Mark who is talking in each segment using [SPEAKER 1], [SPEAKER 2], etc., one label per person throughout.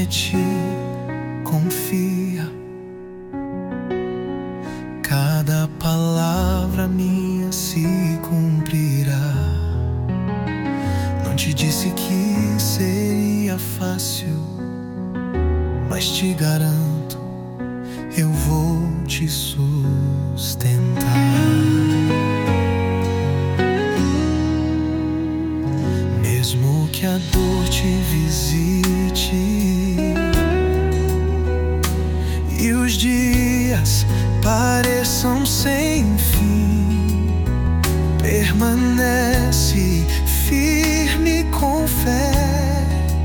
[SPEAKER 1] ti confia. Cada palavra minha se cumprirá. Não te disse que seria fácil, mas te garanto, eu vou te sustentar. Mesmo que a dor te visite e os dias pareçam sem fim, permanece firme com fé,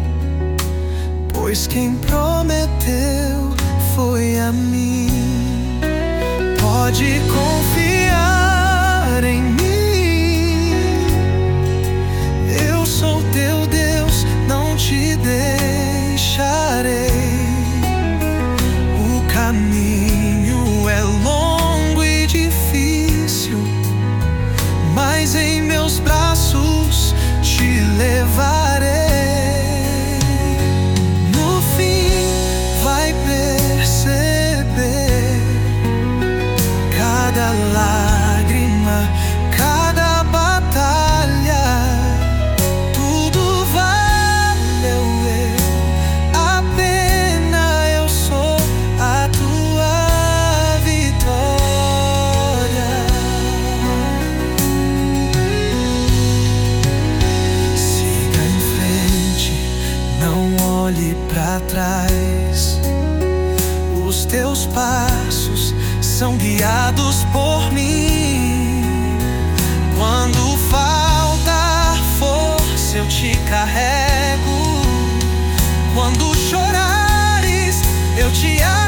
[SPEAKER 1] pois quem prometeu foi a mim. Pode confiar em mim, eu sou teu Deus, não te deixarei. O caminho é longo e difícil, mas em meus braços te levarei. No fim vai perceber cada lágrima, cada batalha, tudo valeu a pena. Eu sou a tua vitória. Siga em frente, não olhe pra trás. Os teus passos são guiados por mim. Quando faltar força, eu te carrego. Quando chorares, eu te